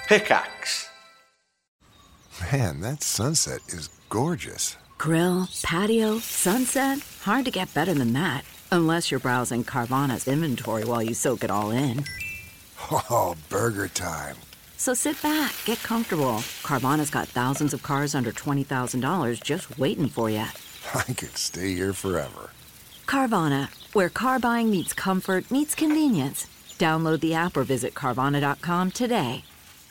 Pickaxe. Man, that sunset is gorgeous. Grill, patio, sunset. Hard to get better than that. Unless you're browsing Carvana's inventory while you soak it all in. Oh, burger time. So sit back, get comfortable. Carvana's got thousands of cars under $20,000 just waiting for you. I could stay here forever. Carvana, where car buying meets comfort meets convenience. Download the app or visit Carvana.com today.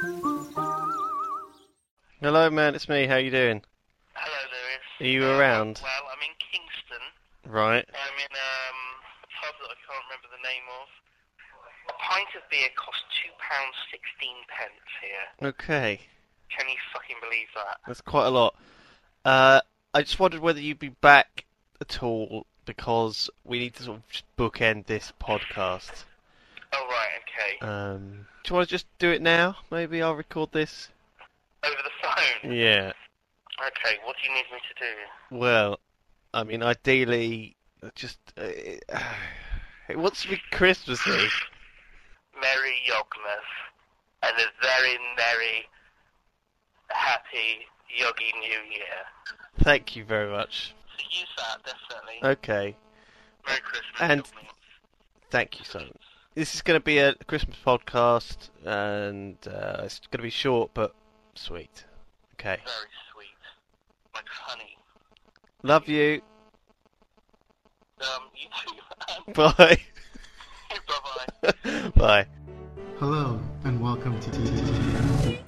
Hello, man. It's me. How you doing? Hello, Lewis. Are you around? Well, I'm in Kingston. Right. I'm in a pub that I can't remember the name of. A pint of beer costs £2.16 here. Okay. Can you fucking believe that? That's quite a lot. I just wondered whether you'd be back at all, because we need to sort of just bookend this podcast. Oh, right, okay. Do you want to just do it now? Maybe I'll record this. Over the phone? Yeah. Okay, what do you need me to do? Well, I mean, ideally, just it wants to be Christmassy. Merry Yogmas. And a very merry, happy Yogi New Year. Thank you very much. So use that, definitely. Okay. Merry Christmas, And Yogmas. thank you so much. This is going to be a Christmas podcast, and it's going to be short but sweet. Okay. Very sweet. Like honey. Love you. You too, man. Bye. Bye-bye. Bye. Hello, and welcome to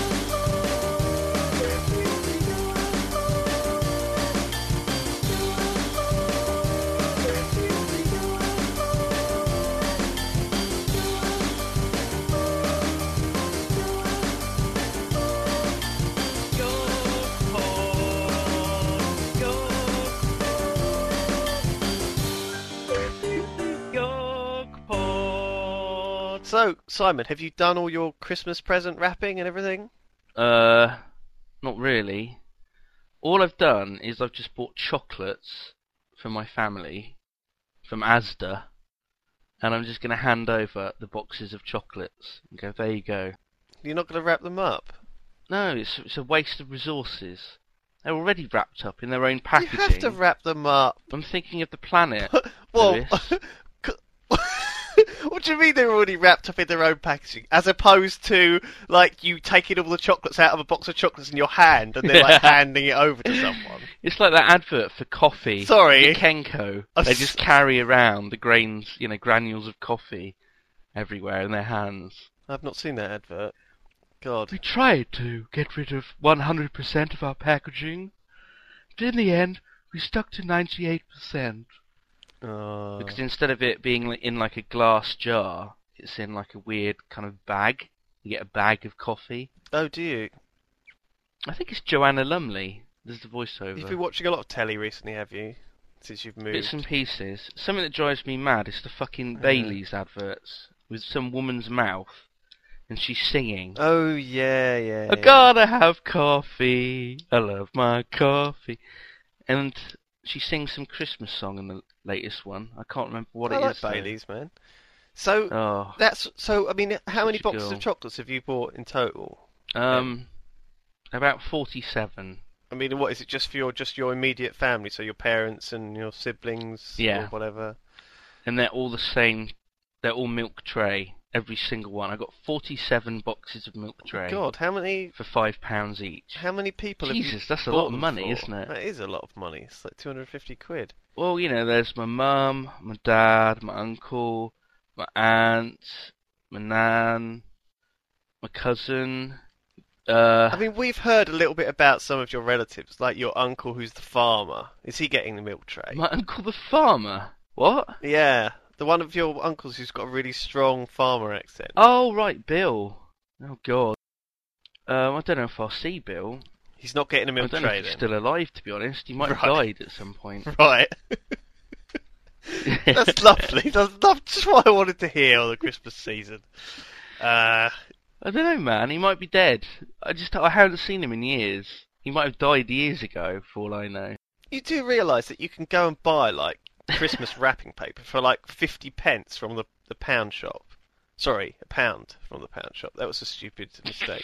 So, Simon, have you done all your Christmas present wrapping and everything? Not really. All I've done is I've just bought chocolates for my family from Asda, and I'm just going to hand over the boxes of chocolates and go, there you go. You're not going to wrap them up? No, it's a waste of resources. They're already wrapped up in their own packaging. You have to wrap them up. I'm thinking of the planet. Well, Lewis. what do you mean they're already wrapped up in their own packaging? As opposed to, like, you taking all the chocolates out of a box of chocolates in your hand and then, like, handing it over to someone. It's like that advert for coffee. Sorry. Kenko. They just carry around the grains, granules of coffee everywhere in their hands. I've not seen that advert. God. We tried to get rid of 100% of our packaging, but in the end, we stuck to 98%. Because instead of it being in like a glass jar, it's in like a weird kind of bag. You get a bag of coffee. Oh, do you? I think it's Joanna Lumley. There's the voiceover. You've been watching a lot of telly recently, have you? Since you've moved. Bits and pieces. Something that drives me mad is the fucking Baileys adverts with some woman's mouth and she's singing. Oh, yeah. I gotta have coffee. I love my coffee. And she sings some Christmas song in the latest one. I can't remember what it like is. Baileys, man. So I mean, how many boxes of chocolates have you bought in total? About 47. I mean, what is it? Just for your immediate family, so your parents and your siblings, or whatever. And they're all the same. They're all milk tray. Every single one. I got 47 boxes of milk tray. God, how many? For £5 each. How many people? Jesus, that's a lot of money, isn't it? That is a lot of money. It's like 250 quid. Well, there's my mum, my dad, my uncle, my aunt, my nan, my cousin. I mean, we've heard a little bit about some of your relatives, like your uncle who's the farmer. Is he getting the milk tray? My uncle the farmer? What? Yeah. The one of your uncles who's got a really strong farmer accent. Oh, right, Bill. Oh, God. I don't know if I'll see Bill. He's not getting a milk tray, I don't know if he's still alive, to be honest. He might have died at some point. Right. That's lovely. That's just what I wanted to hear on the Christmas season. I don't know, man. He might be dead. I haven't seen him in years. He might have died years ago, for all I know. You do realise that you can go and buy, like, Christmas wrapping paper for like 50 pence from the pound shop. Sorry, a pound from the pound shop. That was a stupid mistake.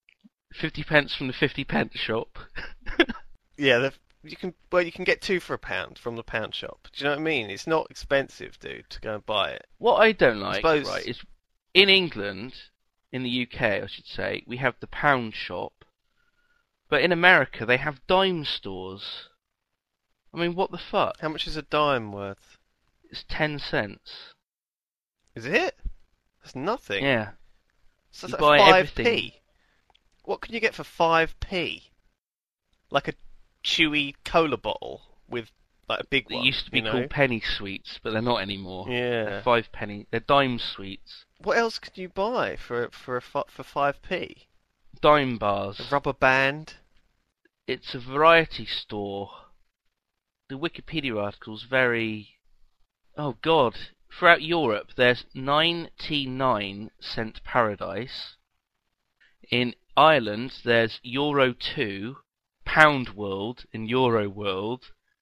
50p from the 50p shop. Yeah, you can get 2 for a pound from the pound shop. Do you know what I mean? It's not expensive, dude, to go and buy it. What I don't like, suppose- right, is in England, in the UK, I should say, we have the pound shop, but in America they have dime stores. I mean, what the fuck? How much is a dime worth? It's 10 cents. Is it? That's nothing. Yeah. So You that's buy 5p. everything. What can you get for 5p? Like a chewy cola bottle with like a big They one. used to be you know? called penny sweets, but they're not anymore. Yeah. They're 5 penny. They're dime sweets. What else can you buy for 5p? Dime bars. A rubber band. It's a variety store. The Wikipedia article's very... Oh god. Throughout Europe, there's 99-cent Paradise. In Ireland, there's Euro 2, Pound World, and Euro World.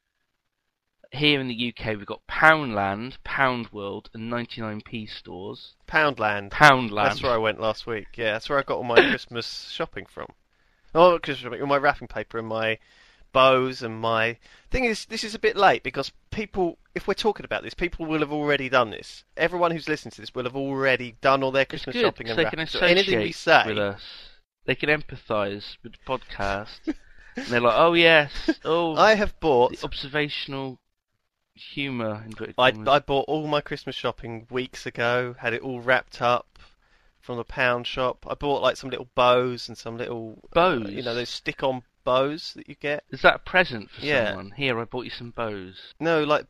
Here in the UK, we've got Poundland, Pound World, and 99p stores. Poundland. Poundland. That's where I went last week. Yeah, that's where I got all my Christmas shopping from. Oh, Christmas shopping, all my wrapping paper and my bows and my... Thing is, this is a bit late because people, if we're talking about this, people will have already done this. Everyone who's listening to this will have already done all their It's Christmas good, shopping 'cause and they wrapping. can So anything we associate say... with us. They can empathise with the podcast. And they're like, oh yes, oh, I have bought... the observational humour. I bought all my Christmas shopping weeks ago, had it all wrapped up from the pound shop. I bought like some little bows and some little... Bows? you know, those stick-on bows that you get. Is that a present for Yeah. someone? Here, I bought you some bows. No, like,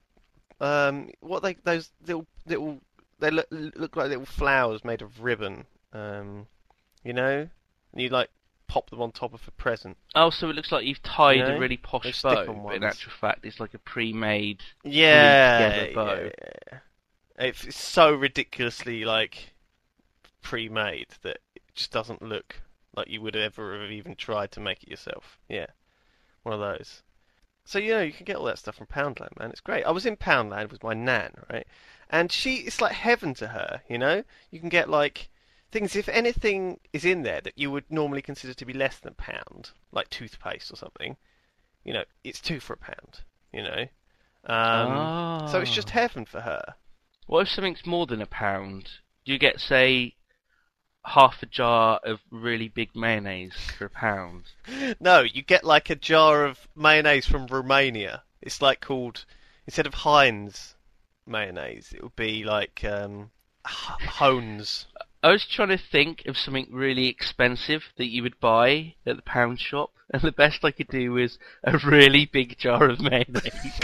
those little, they look like little flowers made of ribbon, you know? And you, like, pop them on top of a present. Oh, so it looks like you've tied No, a really those posh bow, stick-on but in ones. actual fact it's like a pre-made... Yeah, together bow. yeah. It's so ridiculously, like, pre-made that it just doesn't look like you would ever have even tried to make it yourself. Yeah, one of those. So, you know, you can get all that stuff from Poundland, man. It's great. I was in Poundland with my nan, right? And it's like heaven to her, you know? You can get, like, things, if anything is in there that you would normally consider to be less than a pound, like toothpaste or something, you know, it's 2 for a pound, you know? So it's just heaven for her. What if something's more than a pound? Do you get, say, half a jar of really big mayonnaise for a pound? No, you get like a jar of mayonnaise from Romania. It's like called, instead of Heinz mayonnaise, it would be like Hones. I was trying to think of something really expensive that you would buy at the pound shop, and the best I could do was a really big jar of mayonnaise.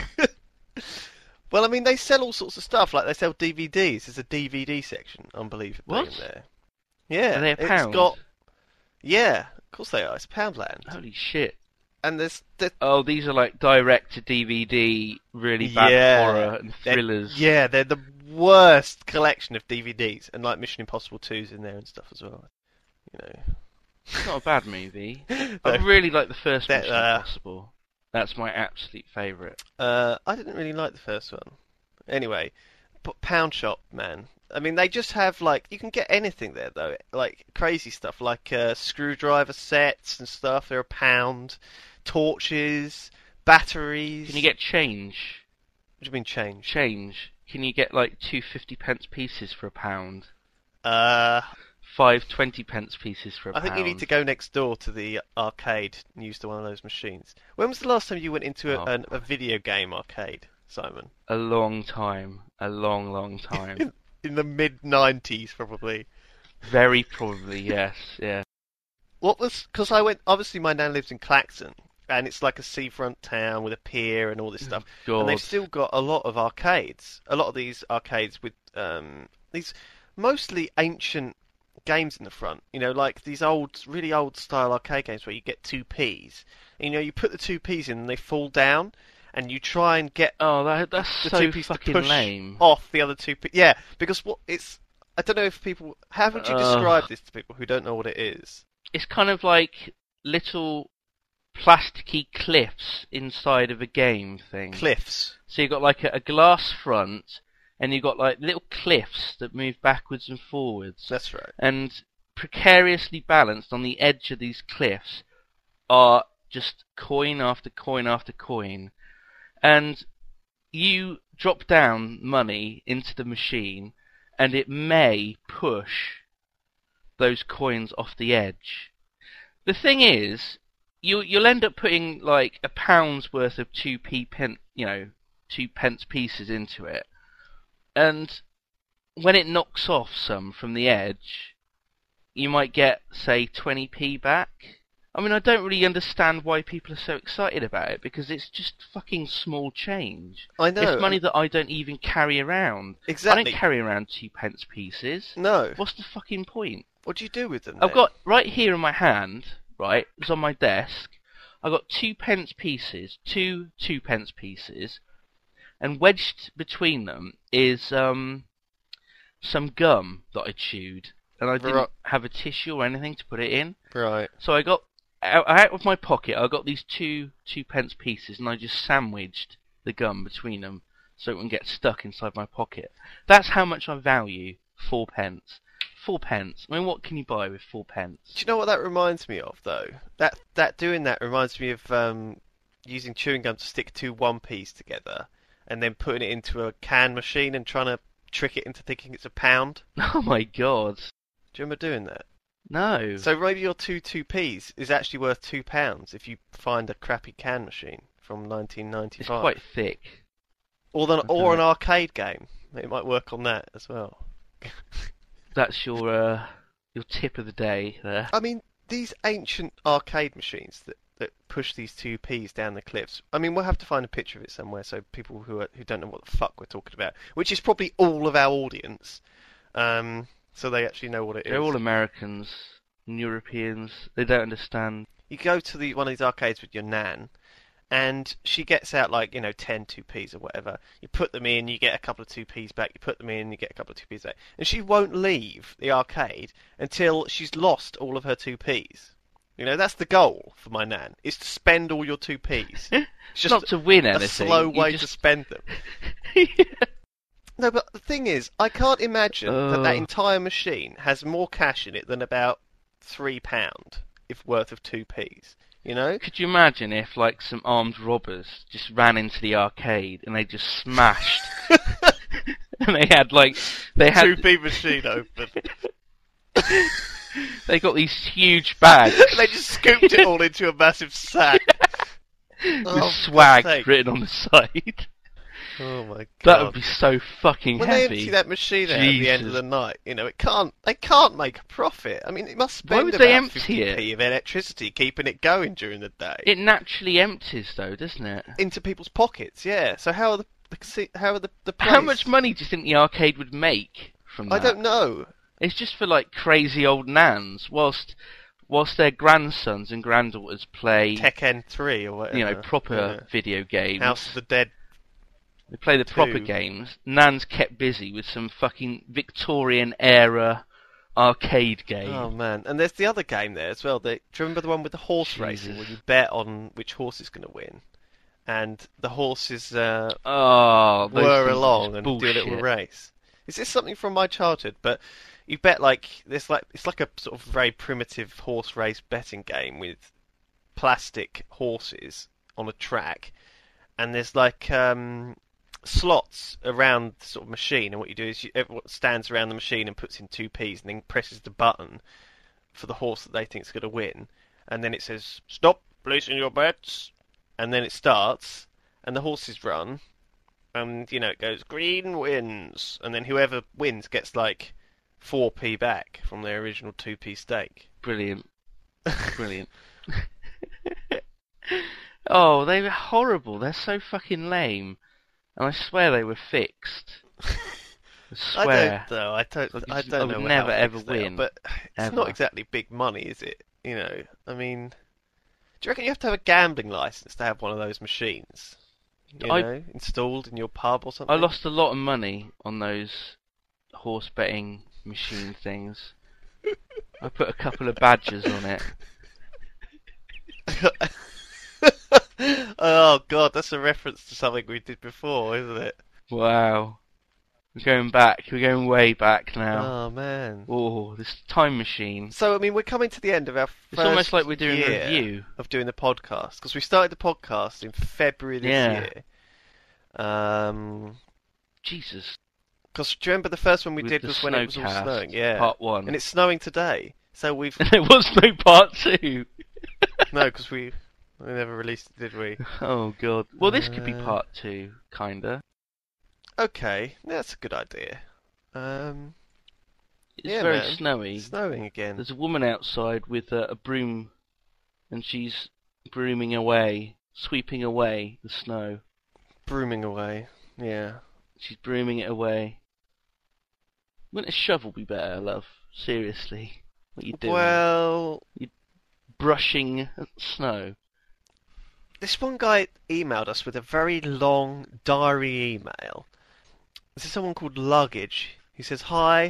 Well, I mean, they sell all sorts of stuff. Like they sell DVDs. There's a DVD section, unbelievably, What? in there. Yeah, Are they a it's pound? got. Yeah, of course they are. It's Poundland, Holy shit. and there's Oh, these are like direct to DVD, really bad Yeah. horror and They're- thrillers. Yeah, they're the worst collection of DVDs, and like Mission Impossible 2's in there and stuff as well. You know, It's not a bad movie. I They're- really like the first they're, Mission Impossible. That's my absolute favourite. I didn't really like the first one. Anyway, but Pound Shop, man. I mean, they just have like you can get anything there though, like crazy stuff, like screwdriver sets and stuff. They're a pound. Torches, batteries. Can you get change? What do you mean change? Change. Can you get like 2 50p pieces for a pound? Uh, 5 20p pieces for a I pound? think you need to go next door to the arcade and use one of those machines. When was the last time you went into Oh. a video game arcade, Simon? A long time. A long, long time. In the mid-90s, probably. Very probably, yes. Yeah. What was... Because I went... Obviously, my nan lives in Clacton, and it's like a seafront town with a pier and all this stuff. God. And they've still got a lot of arcades. A lot of these arcades with these mostly ancient games in the front. You know, like these old, really old style arcade games where you get 2p's. And, you know, you put the 2p's in and they fall down, and you try and get Oh, that's the so 2p's to fucking push lame. off the other 2p. Yeah, because what it's... I don't know if people... How would you describe this to people who don't know what it is? It's kind of like little plasticky cliffs inside of a game thing. Cliffs. So you've got like a glass front, and you've got like little cliffs that move backwards and forwards. That's right. And precariously balanced on the edge of these cliffs are just coin after coin after coin. And you drop down money into the machine, and it may push those coins off the edge. The thing is, you'll end up putting like £1 worth of 2p 2 pence pieces into it, and when it knocks off some from the edge, you might get, say, 20p back. I mean, I don't really understand why people are so excited about it, because it's just fucking small change. I know. It's money that I don't even carry around. Exactly. I don't carry around 2 pence pieces. No. What's the fucking point? What do you do with them? I've then? got, right here in my hand, right, it's on my desk, I've got 2 pence pieces, two 2 pence pieces, and wedged between them is some gum that I chewed, and I didn't have a tissue or anything to put it in. Right. So I got out of my pocket, I got these 2 pence pieces, and I just sandwiched the gum between them so it wouldn't get stuck inside my pocket. That's how much I value 4 pence. 4 pence. I mean, what can you buy with 4 pence? Do you know what that reminds me of, though? That doing that reminds me of using chewing gum to stick 2 1p's together, and then putting it into a can machine and trying to trick it into thinking it's a pound. Oh my god. Do you remember doing that? No. So maybe your 2p's is actually worth £2 if you find a crappy can machine from 1995. It's quite thick. Or an arcade game. It might work on that as well. That's your tip of the day there. I mean, these ancient arcade machines that push these 2p's down the cliffs. I mean, we'll have to find a picture of it somewhere so people who don't know what the fuck we're talking about, which is probably all of our audience, so they actually know what it is. They're all Americans and Europeans. They don't understand. You go to one of these arcades with your nan, and she gets out 10 2p's or whatever. You put them in, you get a couple of 2p's back. You put them in, you get a couple of 2p's back. And she won't leave the arcade until she's lost all of her 2p's. That's the goal for my nan, is to spend all your 2p's. It's just not to win anything. A slow way to spend them. Yeah. No, but the thing is, I can't imagine that entire machine has more cash in it than about £3 worth of 2p's. Could you imagine if, some armed robbers just ran into the arcade and they just smashed, and they had 2p machine open. They got these huge bags. They just scooped it all into a massive sack. With swag written on the side. Oh my god. That would be so fucking when heavy. When they empty that machine out at the end of the night, they can't make a profit. I mean, it must spend about 50p of electricity keeping it going during the day. It naturally empties though, doesn't it? Into people's pockets, yeah. So how are the place? How much money do you think the arcade would make from that? I don't know. It's just for crazy old nans, whilst their grandsons and granddaughters play Tekken 3 or whatever. Proper video games. House of the Dead. They play the proper games. Nan's kept busy with some fucking Victorian era arcade game. Oh man, and there's the other game there as well. Do you remember the one with the horse racing, where you bet on which horse is going to win, and the horses whir along and do a little race? Is this something from my childhood? But you bet it's like a sort of very primitive horse race betting game with plastic horses on a track, and there's slots around the sort of machine, and what you do is everyone stands around the machine and puts in 2p's and then presses the button for the horse that they think is going to win, and then it says stop placing your bets, and then it starts and the horses run, and it goes green wins, and then whoever wins gets 4p back from their original 2p stake. Brilliant. Oh, they were horrible. They're so fucking lame. And I swear they were fixed. I swear. I don't know. I would never ever win. But it's not exactly big money, is it? I mean, do you reckon you have to have a gambling license to have one of those machines? Installed in your pub or something? I lost a lot of money on those horse betting machine things. I put a couple of badges on it. Oh god, that's a reference to something we did before, isn't it? Wow. We're going back. We're going way back now. Oh man. Oh, this time machine. So I mean, we're coming to the end of our first It's almost like we're doing a year review. of doing the podcast, because we started the podcast in February this year. Jesus. Because do you remember the first one we With did the was when it was all Snowcast, snowing? Yeah. Part 1. And it's snowing today. So we've And there was no part 2. no, because we never released it, did we? Oh god. Well, this could be part 2, kinda. Okay, that's a good idea. It's yeah, very man. snowy. It's snowing again. There's a woman outside with a broom, and she's brooming away, sweeping away the snow. Brooming away. Yeah. She's brooming it away. Wouldn't a shovel be better, love? Seriously. What are you doing? Well, Brushing snow. this one guy emailed us with a very long diary email. This is someone called Luggage. He says, "Hi,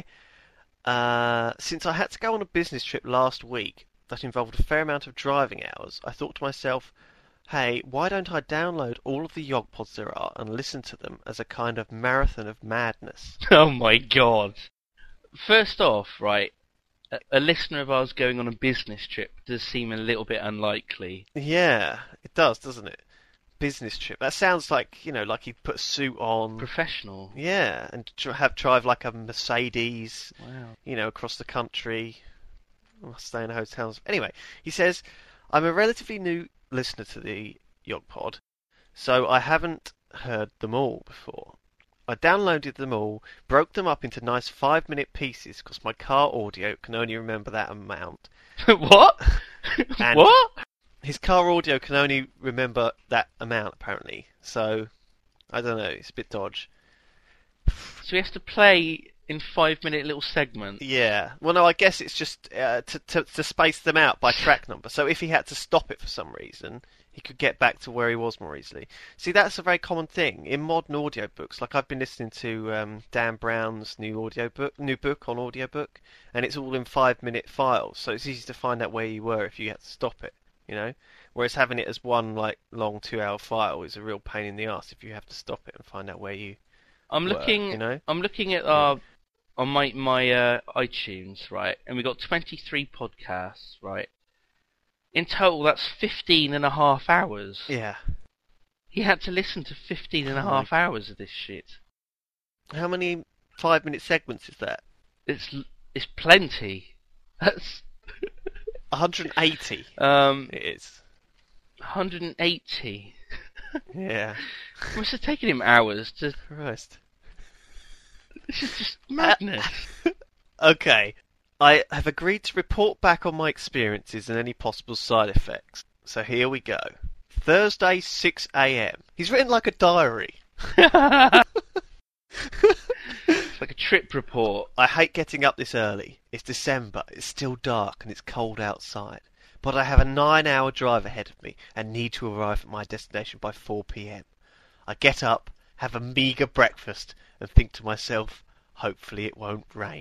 since I had to go on a business trip last week that involved a fair amount of driving hours, I thought to myself, hey, why don't I download all of the Yogpods there are and listen to them as a kind of marathon of madness?" Oh my god. First off, right, a listener of ours going on a business trip does seem a little bit unlikely. Yeah, it does, doesn't it? Business trip. That sounds like, like he'd put a suit on. Professional. Yeah, and drive like a Mercedes, Wow. across the country. Stay in hotels. Anyway, he says, I'm a relatively new listener to the Yogpod, so I haven't heard them all before. I downloaded them all, broke them up into nice 5-minute pieces because my car audio can only remember that amount. What? And What? his car audio can only remember that amount, apparently. So, I don't know, it's a bit dodge. So he has to play in 5-minute little segments. Yeah. Well, no, I guess it's just to space them out by track number. So if he had to stop it for some reason, he could get back to where he was more easily. See, that's a very common thing in modern audiobooks. Like I've been listening to Dan Brown's new book on audiobook, and it's all in 5-minute files. So it's easy to find out where you were if you had to stop it. Whereas having it as one long 2-hour file is a real pain in the ass if you have to stop it and find out where you I'm were, looking. you know? I'm looking at our on my iTunes, right, and we got 23 podcasts, right. In total, that's 15 and a half hours. Yeah. He had to listen to 15 and a half hours of this shit. How many 5-minute segments is that? It's plenty. That's 180. It is. 180. Yeah. It must have taken him hours to. Christ. This is just madness. Okay. I have agreed to report back on my experiences and any possible side effects. So here we go. Thursday, 6 a.m. He's written like a diary. It's like a trip report. I hate getting up this early. It's December, it's still dark and it's cold outside. But I have a 9-hour drive ahead of me and need to arrive at my destination by 4 p.m. I get up, have a meagre breakfast and think to myself, hopefully it won't rain.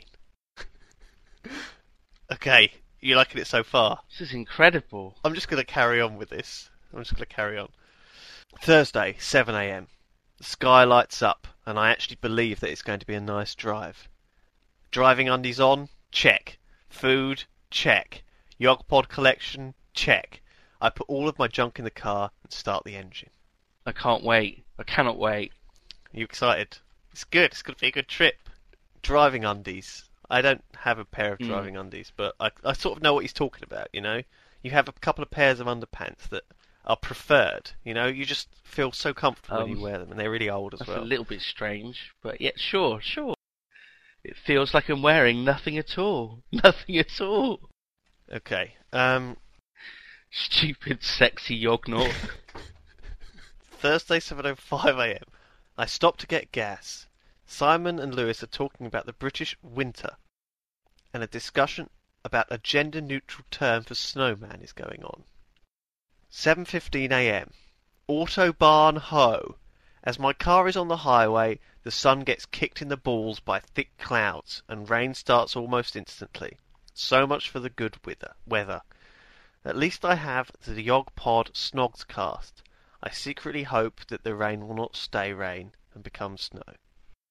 Okay, you liking it so far? This is incredible. I'm just going to carry on with this. Thursday, 7 a.m. The sky lights up, and I actually believe that it's going to be a nice drive. Driving undies on? Check. Food? Check. Yogpod collection? Check. I put all of my junk in the car and start the engine. I can't wait. I cannot wait. Are you excited? It's good. It's going to be a good trip. Driving undies. I don't have a pair of driving undies, but I sort of know what he's talking about, You have a couple of pairs of underpants that are preferred, You just feel so comfortable when you wear them, and they're really old as That's well. a little bit strange, but yeah, sure. It feels like I'm wearing nothing at all. Nothing at all. Okay. Stupid, sexy Yognaut. Thursday, 7:05 a.m. I stop to get gas. Simon and Lewis are talking about the British winter, and a discussion about a gender-neutral term for snowman is going on. 7:15 a.m. Autobahn ho! As my car is on the highway, the sun gets kicked in the balls by thick clouds, and rain starts almost instantly. So much for the good weather. At least I have the Yogpod Snogscast. I secretly hope that the rain will not stay rain and become snow.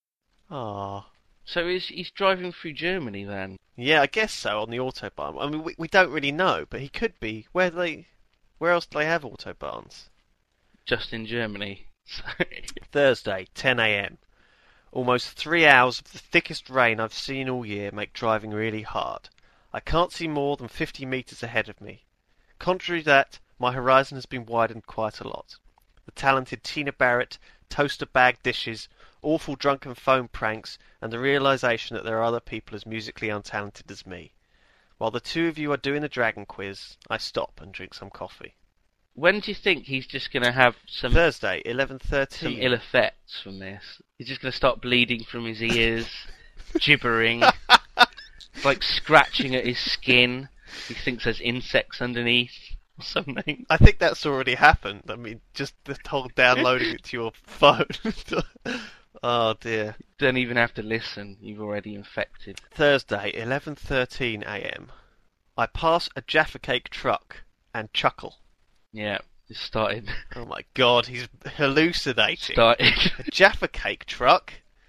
Ah. So he's driving through Germany then? Yeah, I guess so, on the Autobahn. I mean, we don't really know, but he could be. Where else do they have Autobahns? Just in Germany. Thursday, 10 a.m. Almost 3 hours of the thickest rain I've seen all year make driving really hard. I can't see more than 50 metres ahead of me. Contrary to that, my horizon has been widened quite a lot. The talented Tina Barrett, toaster bag dishes, awful drunken phone pranks, and the realisation that there are other people as musically untalented as me. While the two of you are doing the Dragon Quiz, I stop and drink some coffee. When do you think he's just going to have some Thursday, 11:13. some ill effects from this? He's just going to start bleeding from his ears, gibbering, like scratching at his skin. He thinks there's insects underneath or something. I think that's already happened. I mean, just the whole downloading it to your phone. Oh dear. Don't even have to listen. You've already infected. Thursday, 11:13 a.m. I pass a Jaffa Cake truck and chuckle. Yeah, it started. Oh my god, he's hallucinating. Started. A Jaffa Cake truck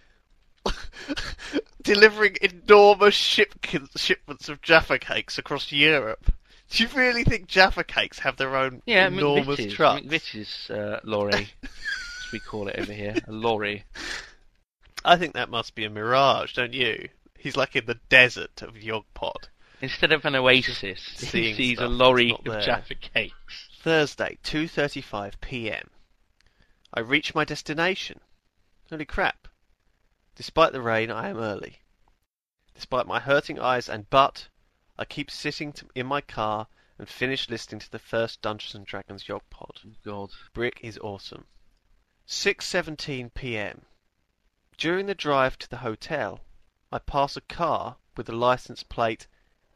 delivering enormous shipments of Jaffa Cakes across Europe. Do you really think Jaffa Cakes have their own enormous trucks? McVitie's lorry, as we call it over here. A lorry. I think that must be a mirage, don't you? He's like in the desert of Yogpod. Instead of an oasis, he seeing sees a stuff lorry that's not of there. Jaffa Cakes. Thursday, 2:35 p.m. I reach my destination. Holy crap. Despite the rain, I am early. Despite my hurting eyes and butt, I keep sitting in my car and finish listening to the first Dungeons & Dragons Yogpod. Oh, God. Brick is awesome. 6:17 p.m. During the drive to the hotel, I pass a car with the license plate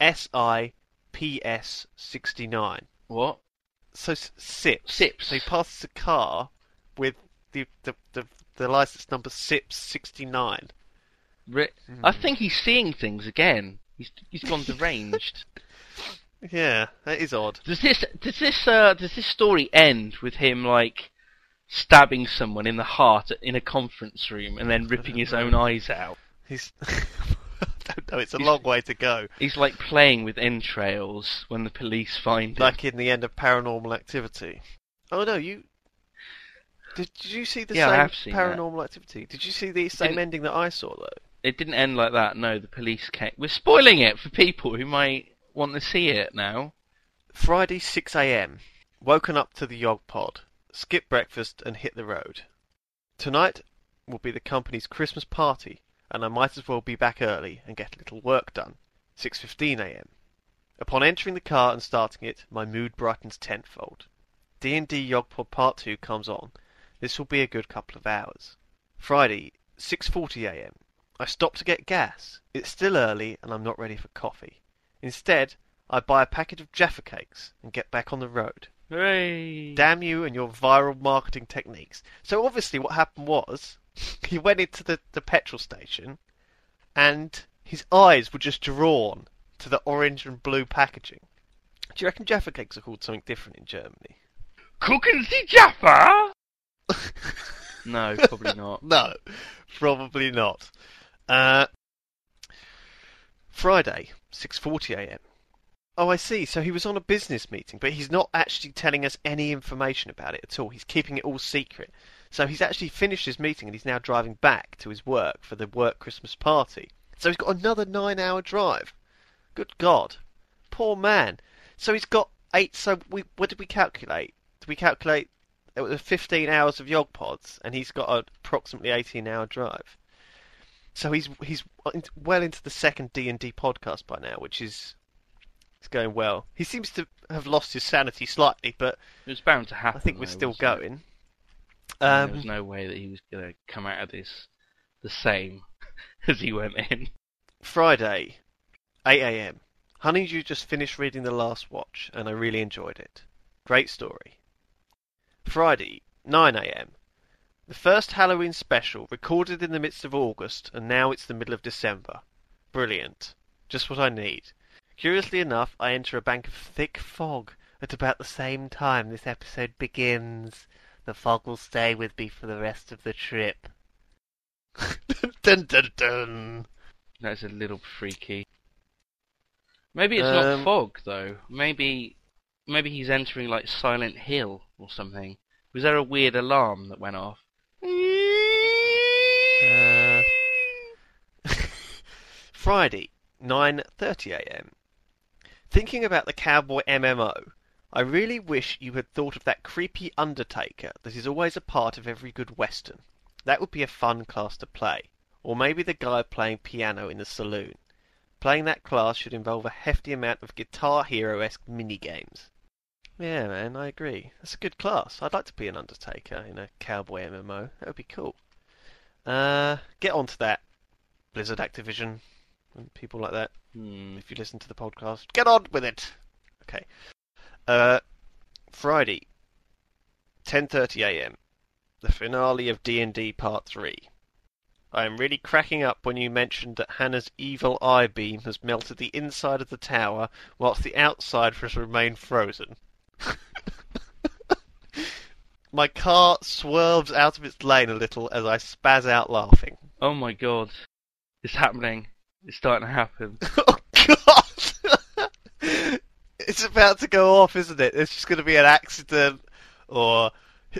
SIPS69. What? So SIPS. SIPS. So he passes a car with the license number SIPS69. I think he's seeing things again. He's gone deranged. Yeah, that is odd. Does this story end with him like stabbing someone in the heart in a conference room and then ripping his own eyes out? He's I don't know, it's a long way to go. He's like playing with entrails when the police find him. Like in the end of Paranormal Activity. Oh no, Did you see the I same have seen Paranormal Activity? Did you see the same ending that I saw though? It didn't end like that, no, the police came. We're spoiling it for people who might want to see it now. Friday, 6 a.m. Woken up to the Yog Pod. Skip breakfast and hit the road. Tonight will be the company's Christmas party, and I might as well be back early and get a little work done. 6:15 a.m. Upon entering the car and starting it, my mood brightens tenfold. D&D Yogpod Part 2 comes on. This will be a good couple of hours. Friday, 6:40 a.m. I stop to get gas. It's still early and I'm not ready for coffee. Instead, I buy a packet of Jaffa Cakes and get back on the road. Hooray! Damn you and your viral marketing techniques. So obviously what happened was, he went into the petrol station and his eyes were just drawn to the orange and blue packaging. Do you reckon Jaffa Cakes are called something different in Germany? Cooking the Jaffa? No, probably not. No, probably not. Friday, 6:40 a.m. Oh, I see. So he was on a business meeting, but he's not actually telling us any information about it at all. He's keeping it all secret. So he's actually finished his meeting and he's now driving back to his work for the work Christmas party. So he's got another 9-hour drive. Good God. Poor man. So he's got 8... So what did we calculate? Did we calculate it was 15 hours of Yogpods, and he's got an approximately 18-hour drive. So he's well into the second D&D podcast by now, which is it's going well. He seems to have lost his sanity slightly, but it was bound to happen. I think we're still wasn't it? going. There was no way that he was going to come out of this the same as he went in. Friday, 8 a.m. Honeydew just finished reading The Last Watch, and I really enjoyed it. Great story. Friday, 9 a.m. The first Halloween special, recorded in the midst of August, and now it's the middle of December. Brilliant. Just what I need. Curiously enough, I enter a bank of thick fog at about the same time this episode begins. The fog will stay with me for the rest of the trip. Dun, dun, dun. That's a little freaky. Maybe it's not Um, fog though. Maybe he's entering like Silent Hill or something. Was there a weird alarm that went off? Friday, 9:30 a.m. Thinking about the Cowboy MMO, I really wish you had thought of that creepy Undertaker that is always a part of every good Western. That would be a fun class to play. Or maybe the guy playing piano in the saloon. Playing that class should involve a hefty amount of Guitar Hero-esque mini-games. Yeah, man, I agree. That's a good class. I'd like to be an Undertaker in a Cowboy MMO. That would be cool. Get on to that, Blizzard Activision, and people like that. If you listen to the podcast, get on with it. Okay. Friday, 10:30 a.m. The finale of D&D Part 3. I am really cracking up when you mentioned that Hannah's evil eye beam has melted the inside of the tower, whilst the outside has remained frozen. My car swerves out of its lane a little as I spaz out laughing. Oh my god. It's happening. It's starting to happen. Oh God! It's about to go off, isn't it? It's just going to be an accident, or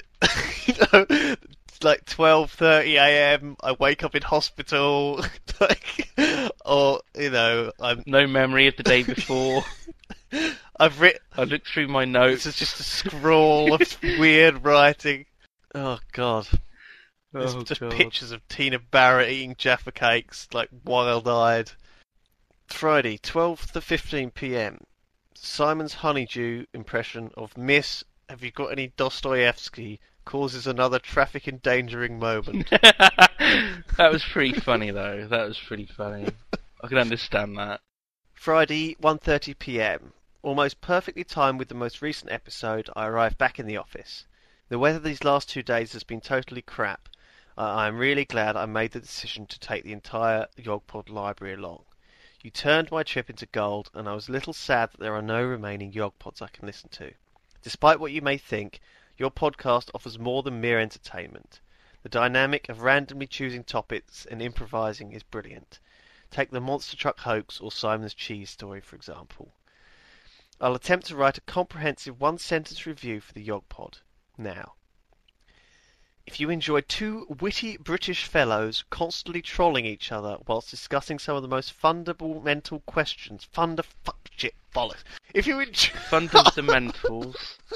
like 12:30 a.m. I wake up in hospital, or I'm No memory of the day before. I've written. I looked through my notes. This is just a scrawl of weird writing. Oh God! It's Oh, just God. pictures of Tina Barrett eating Jaffa cakes, like wild-eyed. Friday, 12 to 15 p.m. Simon's Honeydew impression of Miss Have You Got Any Dostoevsky causes another traffic endangering moment. That was pretty funny though. That was pretty funny. I can understand that. Friday, 1:30 p.m. Almost perfectly timed with the most recent episode, I arrived back in the office. The weather these last 2 days has been totally crap. I am really glad I made the decision to take the entire YogPod library along. You turned my trip into gold, and I was a little sad that there are no remaining YogPods I can listen to. Despite what you may think, your podcast offers more than mere entertainment. The dynamic of randomly choosing topics and improvising is brilliant. Take the Monster Truck hoax or Simon's Cheese story, for example. I'll attempt to write a comprehensive one-sentence review for the YogPod. Now, if you enjoy two witty British fellows constantly trolling each other whilst discussing some of the most fundamental questions, bollocks. If you enjoy... Fundamentals.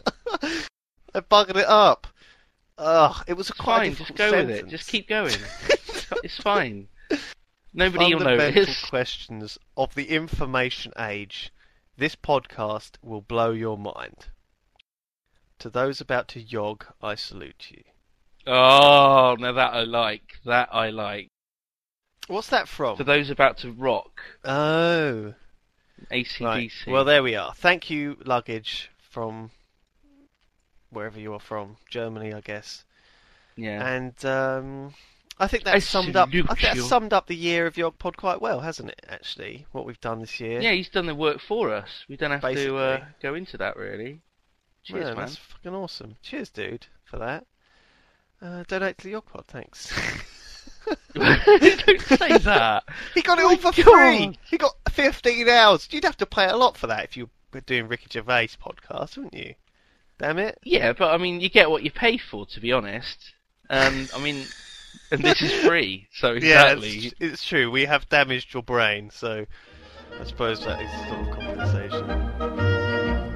I buggered it up. Ugh, it was a quite Fine, difficult just go sentence. with it. Just keep going. It's fine. Nobody will Fundamental notice. questions of the information age. This podcast will blow your mind. To those about to yog, I salute you. Oh, now that I like. That I like. What's that from? For those about to rock, Oh. AC/DC. Right. Well, there we are. Thank you, luggage from wherever you are from. Germany, I guess. Yeah. And I think that I summed up. I salute think that you. summed up the year of YogPod quite well, hasn't it? Actually, what we've done this year. Yeah, he's done the work for us. We don't have to Basically. go into that, really. Cheers, Yeah, man. that's fucking awesome. Cheers, dude, for that. Donate to the YogPod, thanks. Don't say that. He got it Oh all my for God. free. He got 15 hours. You'd have to pay a lot for that if you were doing Ricky Gervais podcast, wouldn't you? Damn it. Yeah, but I mean, you get what you pay for, to be honest. I mean, and this is free, so exactly. Yeah, it's true. We have damaged your brain, so I suppose that is sort of compensation.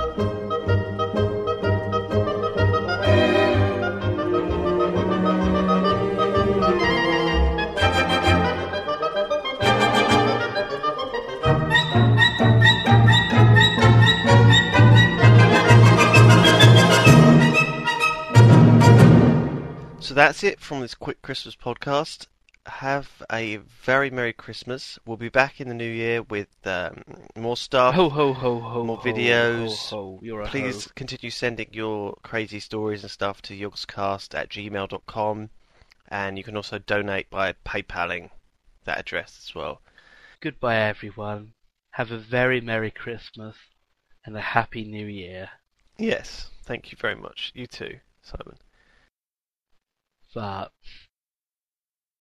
So that's it from this quick Christmas podcast. Have a very Merry Christmas. We'll be back in the new year with more stuff. Ho ho ho ho. More ho, videos. Ho, ho. You're a Please ho. continue sending your crazy stories and stuff to yogscast@gmail.com, and you can also donate by PayPaling that address as well. Goodbye, everyone. Have a very Merry Christmas and a Happy New Year. Yes, thank you very much. You too, Simon. But